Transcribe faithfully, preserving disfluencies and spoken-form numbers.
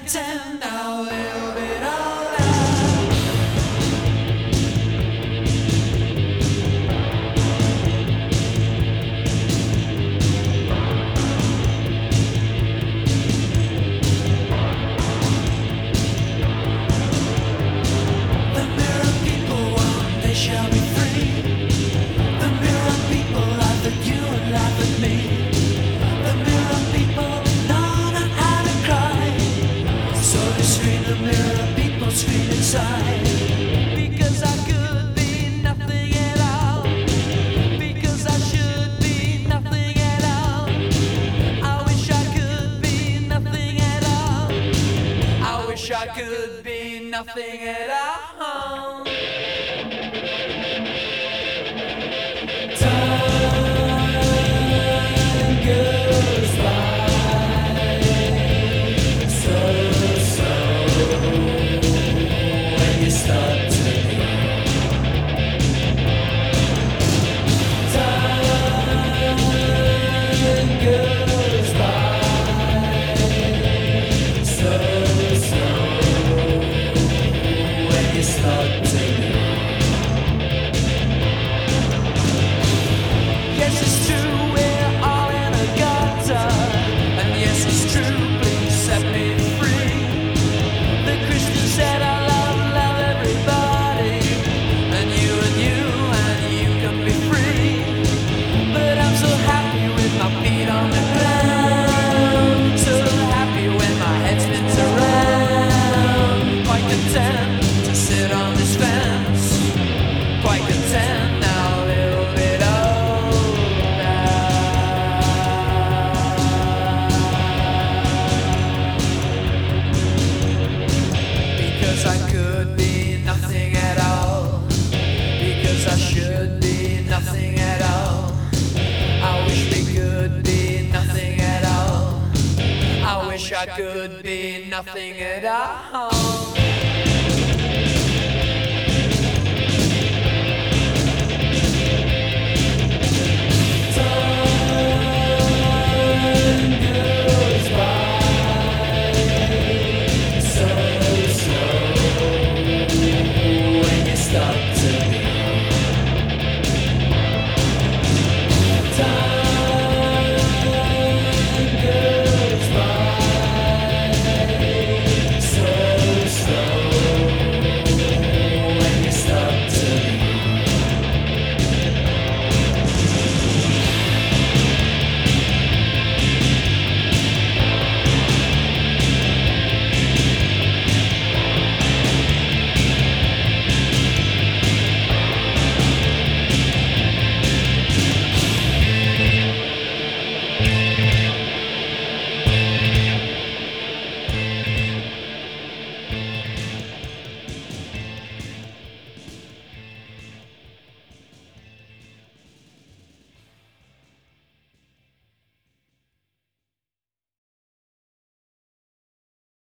contend I'll live it all out. The mirror people, one day shall be free. The mirror people laugh at you and laugh at me. The mirror people know not how to cry, so they scream. The mirror people scream inside. Because I could be nothing at all. Because I should be nothing at all. I wish I could be nothing at all. I wish I could be nothing at all. Time goes by so slow when you start to leave. Time goes by so slow when you start to leave. Yes, it's true, we're all in a gutter. And yes, it's true, please set me free. The Christian said I love, love everybody. And you and you and you can be free. But I'm so happy with my feet on the ground. So happy when my head spins around. Quite content to sit on this fence. Quite content now, a little bit old now. Because I could be nothing at all. Because I should be nothing at all. I wish we could be nothing at all. I wish I could be nothing at all.